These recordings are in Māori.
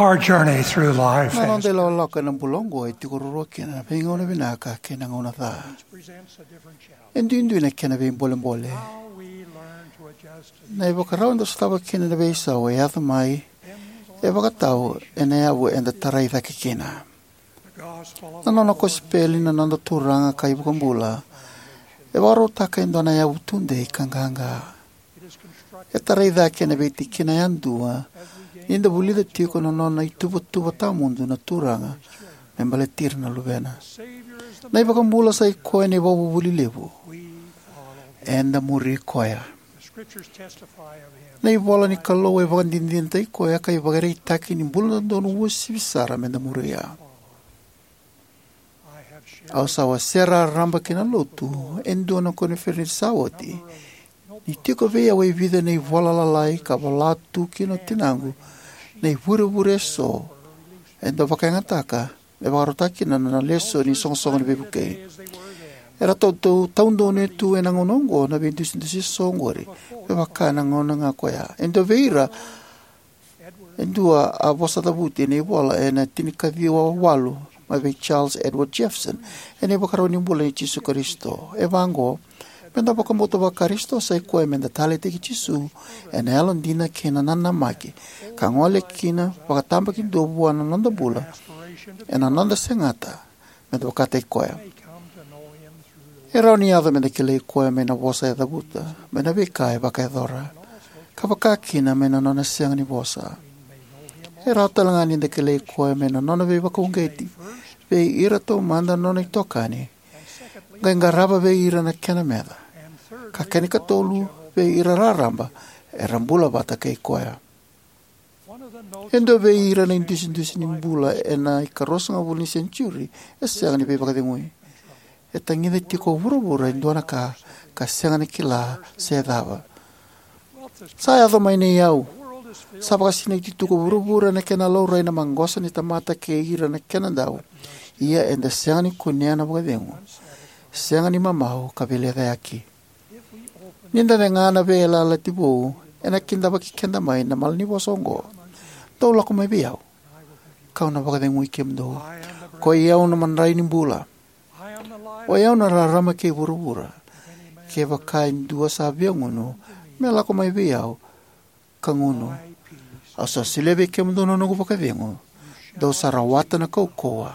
our journey through life Na has nonde lo lo kana bulongo e tikororo kena pengona binaka kena ngona ta. presents a different challenge. Endu na kena be mbole. How we learn to adjust to Na ibo karaundo stava kena na be sa we ata mai e vakatau e na awu e na tarai thake kena. the gospel of Na nono ko speli na nanda turanga ka ibo kambula. E waro taka endo na awu tunde i kanganga. it is constructed E tarai thake na be ti kena yandua. as we gain Inda bulida tiko na nona i tuva tamundu na turanga. Me mbale tira na luvena. Savior is the Na ibo kambula sa i koe ni wawu wuli levu. we follow. Enda muri koea. The scriptures testify of him. Na ibola ni kalau e vakandindin tai koea ka i vakare taki ni bula na dono ua sivisara me na muri ya. I have shared Au sawa sera ramba kina lotu, endo na kone wheri sawati. Ni tiko vea wei vida nei vola lalai ka walatu kino tinangu, nei vure so. Endo wakaingataka, e wakarotaki na leso ni songsonga ni bebukei. as they were then. Era tau taundo ne tu e nangonongo na bintusintusi songori, e waka nangona ngā koea. Endo veira, endua a wasatabuti nei vola e na tinikadhi wa walu, mai vei Charles Edward Jefferson, e nei wakaroni mbula ni Jesu Karisto. E vango, menda wakamoto wa Karisto sa i koe menda tale teki Jesu, e na alon dina kena nana maki, ka ngole kina wakatamba ki dobua na nanda bula, Aspiration to e na nanda sengata, menda wakata i koe. may come to know him through the E rau ni adha menda kele i koe mena wosa e dhabuta, mena vika e waka e dhora, ka wakakina mena nona sianga ni wosa. E rau talanga ni kele i koe mena nona vei waka ungeti, vei ira tau manda nona i tokani, ngai ngaraba vei ira na kena meda. and third Ka keni ka tolu vei ira raramba, e rambula bata kei koea. one of the notes Endo vei ira na indusi ni mbula e na i karosa nga wuli century, e sianga ni vei waka ngui. E tangina tiko vura indona ka sianga ni kila se dhava. Sa adho mai nei au. world is filled Sa baka sina i tituko vura na kena lau rai na mangosa ni tamata ke ira na kena dau. Ia enda sianga ni kunea na waka dengu. Sianga ni mamau ka vele aki. if we open Ninda na ngana vela la tibu, e na kinda baki kenda mai na mal ni wasongo. Tau lako mai biau. Kau na waka dengu i kemdo. I am the Ko iau na manrai ni mbula. I am the light O iau na rarama ke vura. Ke wakai dua sa biangono. Me lako mai biau. Ka ngono. my peace. Asa silebe ke mdo no nuku waka dengu. Dau sarawata na kaukoa.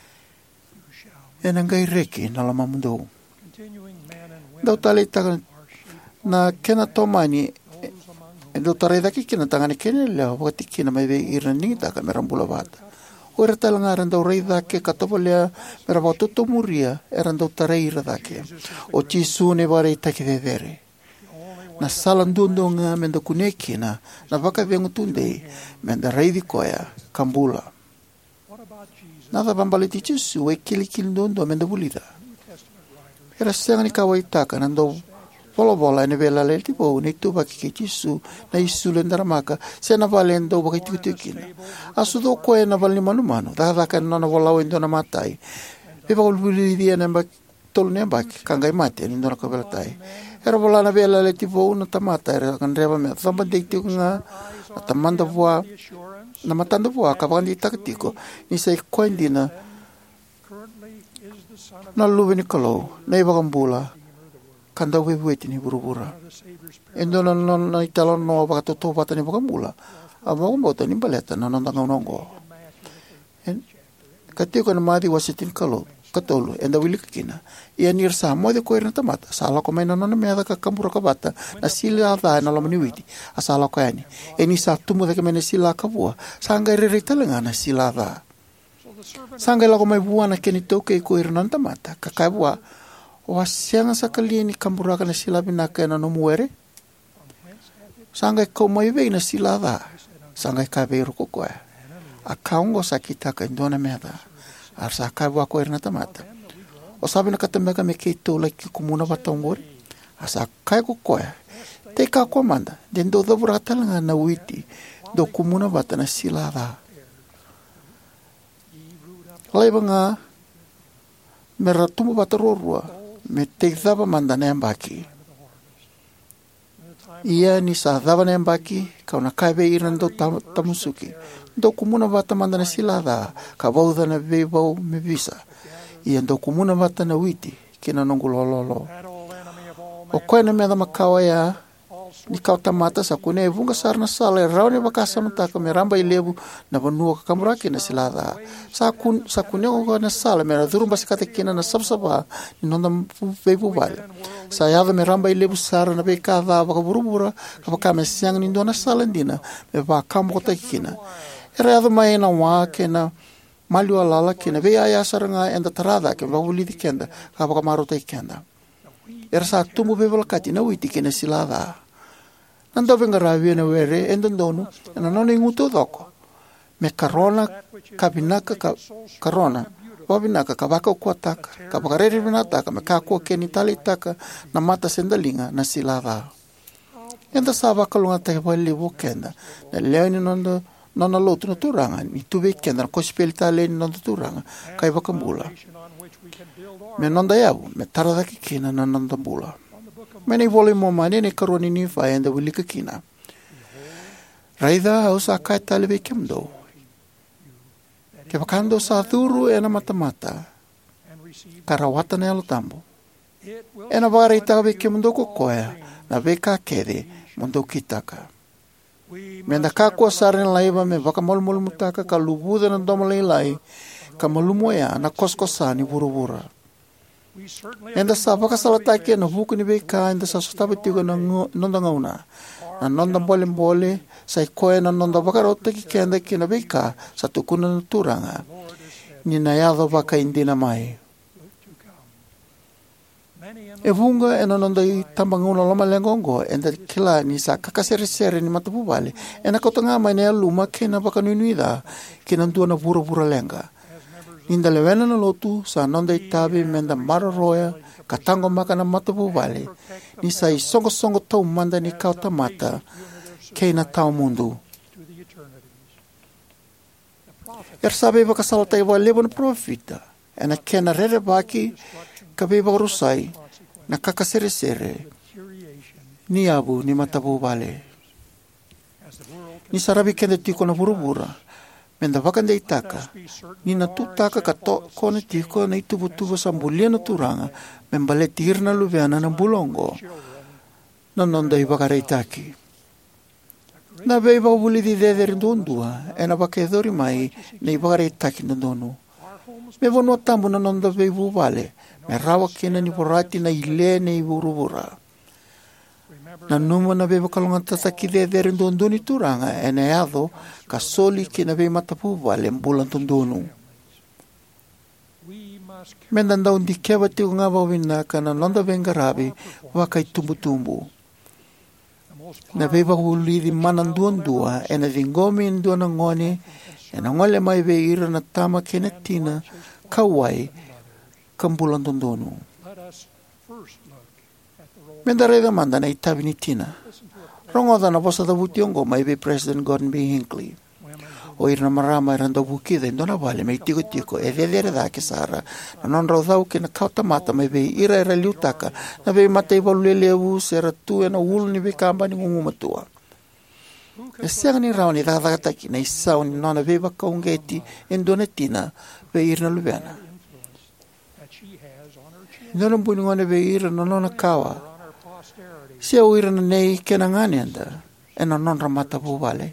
E na ngai reki na lama mdo. Continuing men and women Dau tale taka are shaped na kena tomani. those among whom E do tarai daki kina tangani kene leo wakati kina mai vei ira ni taka me rambula vata. O ira talanga randau rei dake katopo lea me rambau toto muria e randau tarai ira dake. O Jesu ne warei taki vevere. Na salan dundunga menda kune kina na waka vengu tunde menda reidi koea kambula. what about Jesus? Nada bambali ti Jesu e kili dundu menda bulida. New Testament writers Era sengani kawai taka nandau bola ene vela le tipo ne tu baki ke Jesu na Isu le ndaramaka se na valendo baki tikina asu do ko na valni manu da kan na vola o indona matai e va ulvuli dia na bak tol ne bak kangai mate ni ndona ko vela tai era vola na vela le tipo una tamata era kan reva me samba de tinga tamanda voa the assurance na matanda voa ka vandi taktiko ni sai koindina currently is the Son of na luveni kalo na iba kambula kanda webueti ni burubura the Savior's endo na italo no baka to bata ni baka mula abo ko bota ni baleta na nanda ngongo en katiko na madi wasitin kalo katolo enda wili kina ia nir sa mo de koirna tamata sala ko mena na me ka kambura ka bata na sila da na lo mniwiti asala ko yani eni sa tumo de mena sila ka bua sanga rere talanga na sila da so the servant sanga la ko mai buana keni toke koirna tamata ka ka bua o asianga sakali ni kambura ka na sila binaka na no muere sanga ko mai ve na sila da sanga ka ve ro ko ko a kaungo sakita ka ndona meda ar sa ka wa ko erna tamata o sabe na katameka me ke to la ki komuna batongor asa ka ko ko te ka komanda dendo do burata nga na witi do komuna batana sila da lebanga meratumu batarorua me te zaba mandane ambaki Ia ni sa dhawana yang baki, kau na kai vei iran do tamusuki. Do kumuna vata manda na silada, ka vauda na vei vau me visa. Ia do kumuna vata na witi, kina nongu lololo. O koe na mea makawa ia, ni kau tamata sa kune e vunga sarna sala e rau ne wakasa mataka me ramba i levu na vanua ka kamuraki na silada. Sa kune o na sala me radhuru basi kate kina na sabsaba ni nonda veipu vale. Sa yada me ramba i levu sara na vei kada waka burubura ka waka me siang ni ndona sala ndina me waka mokota kina. Era yada mai na waa ke na maliwa lala ke na vei aya saranga enda tarada ke wawuli di kenda ka waka marota i kenda. Era sa tumbu bevala kati na witi ke na silada. Nanda venga ravi na were endondonu na nona inguto doko. Me karona kabinaka karona wabinaka kabaka kuataka kabakareri binataka me kakua keni talitaka na mata sendalinga na silada. Enda saba kalunga te wali wokenda na leo ni nona lotu na turanga ni tuve kenda na kospeli tale ni nona turanga kai wakambula. Me nonda yabu me taradaki kina na nonda bula. Mene vole mo mane ne karoni ni fa enda wilika kina. Raida hausa kai talebe kemdo. Ke wakando sa thuru ena mata-mata. Karawata ne alotambo. Ena ware tabe kemdo ko koea na veka kede mondo kitaka. Menda kakua saren laiva me wakamolmol mutaka ka lubuda na domalai lai ka malumuea na koskosani buru-bura. Enda sa wakasalatake na vuku ni beka enda sa sutabitigo na nonda ngauna. Na nonda mbole sa ikoe na nonda wakarota ki kenda ki na beka sa tukuna na turanga. Ni na yado waka indina mai. E vunga e na nonda i tambanguna loma lengongo enda kila ni sa kakasere-sere ni matapubale. E na kautanga mai na luma ke na wakanuinuida ki na ndua na vura-vura lenga. Ninda lewena na lotu sa nonda itabe menda mararoya katango maka na matapu vale ni sa i songo tau manda ni kau tamata kei na tau mundu. Sabe wakasalata iwa lewa na profita e na kena rere baki ka beba rusai na kakasere-sere ni abu ni matapu vale. Ni sarabi kenda tiko na burubura menda wakanda itaka, ni na tutaka ka to kone tiko na itubu-tubu sa mbulia na turanga, membale tir na luviana na bulongo, na nonda ibakara itaki. Na be iba buli di deder ndondua, e na bakedori mai na ibakara itaki ndonu. Me vono tambu na nonda be ibu vale, me rawa kena ni porati na ile na iburubura. Na numa na be bakalongan tataki deder ndondoni turanga, e na yado, ka soli ki na be matapu vale mbulan tondonu. Mendan daun di kewa tiko nga wawina ka na nonda bengarabi wakai tumbu-tumbu. Na be bakuli di manan duan-dua e na dingomi in duan ang ngoni e na ngole mai be ira na tama kenetina kawai kambulan tondonu. Mendare da manda na itabi ni tina. Rongoda na bosa da butiongo mai be President Gordon B. Hinckley. O ira na marama ira nda bukida indona vale mai tiko-tiko e vedere da ke sara. Na non raudau ke na kauta mata mai be ira liutaka na be mata iwa lelewu sera tu e na ulu ni be kamba ni ngungumatua. E siang ni rao ni dadagata na isao ni nona be bakaungeti indona tina be ira na luviana. Indona mbuni ngone be ira na nona kawa. Sia uira na nei kena ngani anda, e na non ramata vale.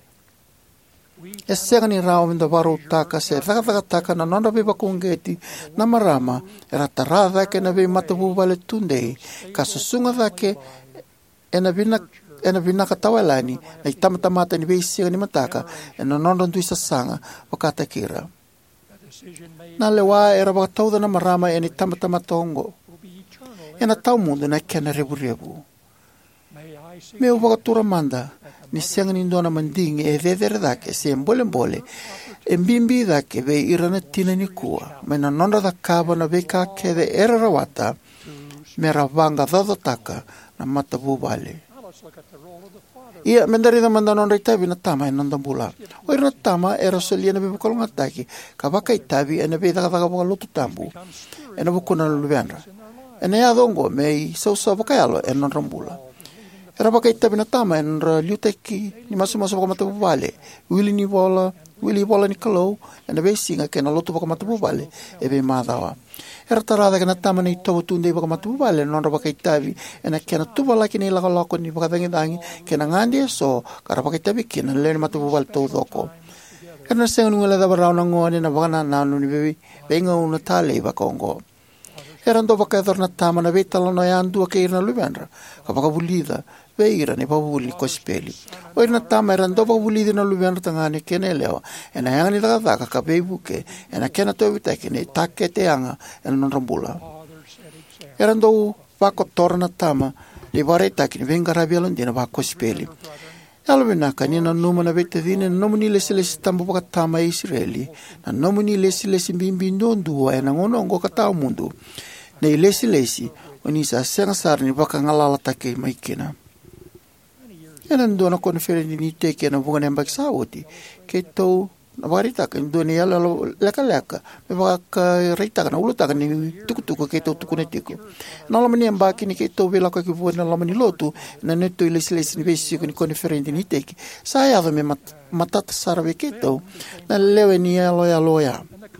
E sega ni rao minda waro taka se taka na non rabe bakungeti na marama, e ratarada ke na be mata vale tundei, ka susunga dake e na vina katawalani, na itamatamata ni be isiga ni mataka, e na non randu isasanga wakata kira. Na lewa e rabakatauda na marama e ni tamatamata ongo, e na tau mundo na kena rebu-rebu. Me o wakatura manda, ni siang ni ndona manding e vedere dake se mbole-mbole, e mbimbi dake ve irana tina ni kua, me na nonda da kaba na ve ka kede era rawata, me ravanga dodotaka na matabu vale. Ia, mendari da manda nonda itabi na tama e nonda bula. O ira na tama era solia na be bukalongataki, ka waka itabi e na be daga wakalotu tambu, e na bukuna luvianra. E na yadongo me i sausa wakayalo e non rambula. Era baka itabi na tama en ra liuteki ni masu-masu baka matapu vale. Wili bola ni kalau en abe singa kena lotu baka matapu vale ebe madawa. Era tarada kena tama ni tobu tunde baka matapu vale non ra baka itabi en kena tuba laki ni lako ni baka dangi kena ngandi so kara baka itabi kena le matapu vale tau doko. Kena senga ngula da barau na ngone na baka na ni bebi benga una tale baka ongo. Era ndo baka na tama na betala no yandu ke irna lubenra. Ka baka bulida veira ne pavuli kospeli. Oi na tama era ndo baka bulida na lubenra tangane kene leo. Ena yanga ni taka ka bebuke. Ena kena tobi take ne take te anga ena non rambula. Era ndo baka torna tama le vareta ki venga rabialon dina baka kospeli. Alvena kanina numa na betadine nomu ni lesi tambo baka tama Israeli. Na nomu ni lesi bimbi ndondu ena ngono ngo kata mundu. Na lesi oni sa sengasar ni baka ngalala take maikena. Ena ndo na konferensi ni teke na bunga nembak sawoti. Keto na barita kan ndo ni ala leka me baka reita kan uluta kan ni tuku keto tuku ne tiko. Na lama ni mbaki ni keto vela ka kivu na lama ni lotu na neto lesi ni besi kan konferensi ni teke. Saya ave me matata sarve keto na lewe ni aloya.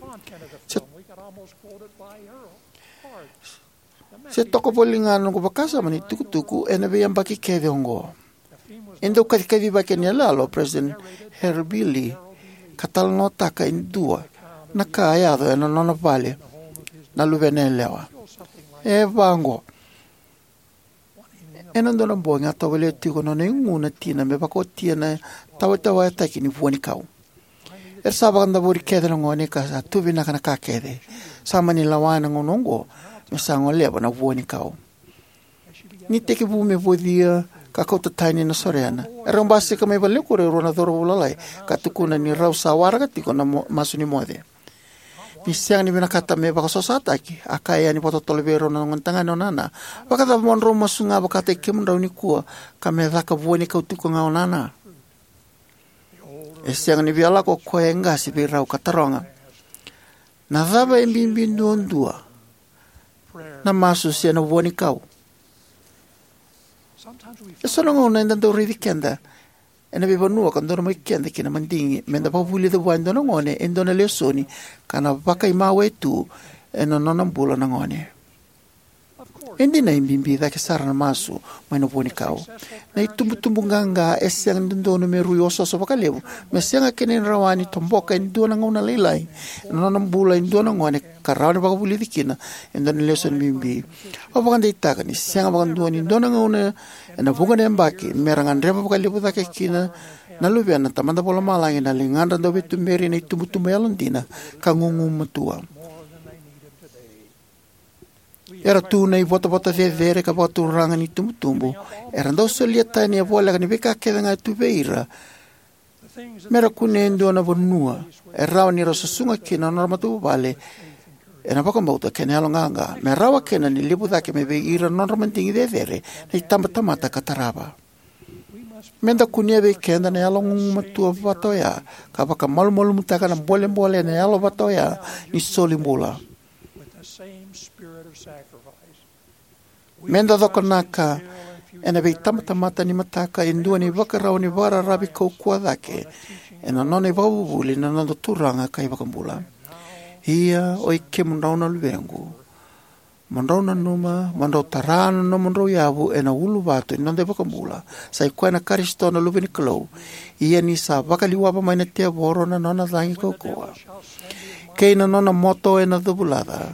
Se toko polingano ko bakasa mani tuku ena be ambaki kede ongo. Endo kadi baki ni lalo President Herbili katal nota ka indua na kaya do ena nona vale na luvenelewa. E vango. Ena ndo na bonga tawele tiko no ne nguna tina me bako tina tawa taki ni vuani kau. Sabang da buri kede ngone ka sa tubina kana ka kede. Sama ni lawana ngonongo. Misango leba na vuani kau. Ni teke vume vodia ka kota taini na soreana. Erang basi ka may balik ko rona doro ulalay. Katukuna ni raw sawara ka tiko na masu ni mode. Misang ni binakata me baka sosataki. Akaya ni pototolebero na ngantangan no nana. Baka ta monro masunga baka te kim raw ni kuwa. Kame dhaka vuani kau tiko ngao nana. Siang ni biala ko koenga si birau kataronga. Nadhaba imbimbindu ondua. Na masu siya na vuani kau. Eso no ngona indando ridikenda. Ena beba nua kando na kenda kina mandingi. Menda pa vuli da buwan dono ngone. Endo na lesoni. Kana baka imawe tu. Eno nonambula na ngone. Hindi na imbimbi ke sara na masu. May na vuani kau. Na itumbu nganga. Esyang dundono me ruyoso so baka lebu. Mesyang akinin rawani tomboka. Endo na ngona laylay. Nonambula endo na ngone. Karawan baka vuli dikina. Endo na leson bimbi. O baka ndita ni syang baka nduani. Endo na ngona. Na bunga na mbaki, merangan reba baka libu take kina na lubian na tamanda pola malangi na lingan rando betu meri na itumu-tumu yalondina kangungu matua. Era tu na ibota-bota vere ka baka turangan itumu-tumu. Era ndo soliata ni abola ka ni beka keda nga tubeira. Mera kunendo na bonua. Era ni rasasunga kina normatu bale. Ena baka mauta kene alonganga. Me rawa kena ni libu dake me be ira non romantingi de vere. Na tamata kataraba. Menda kunia be kenda na along matua vatoya. Ka baka malu mutaka na bole na alo vatoya. Ni solimbola. Menda doko naka. Ena be tamata ni mataka. Indua ni baka rau ni vara rabi kau kuadake. Ena none vavuvuli na nando turanga kai baka mbula. Ia oi ke mundrau na luengu. Mundrau na numa, mundrau tarana no mundrau yavu e na ulu watu inonde baka mula. Sai koe na karisto na luwe ni kalau. Ia ni sa baka liwapa mai na tia boro na nona zangi kokoa. Kei na nona moto e na dubulada.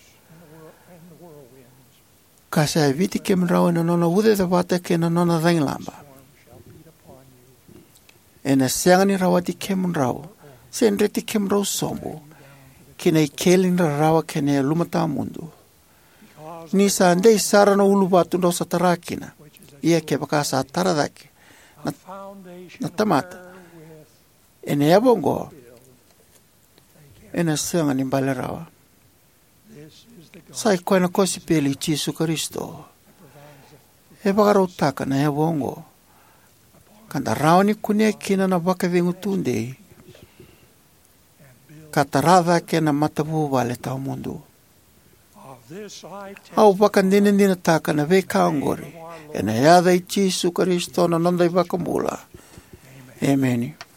Kasi ai viti ke mundrau e na nona ude da wata ke na nona zangi lamba. E na sianga ni rawati ke mundrau. Senreti ke mundrau sombo. Kina ikelin rawa kene lumata mundu. Ni sa andei sara na ulu batu ndo sa tarakina. Ia ke baka sa taradaki. Na tamata. Ene ya bongo. Ene senga ni mbale rawa. Sai koe na kosi peli Jesu Kristo. E baka rautaka na ya bongo. Kanda rawa ni kunia kina na baka vengu tundei. Katarada ke na matabu wale tau mundu. this I Au wakandina taka na ve kaongori. E na yada i Jesu Kristo na nanda i wakamula. Amen.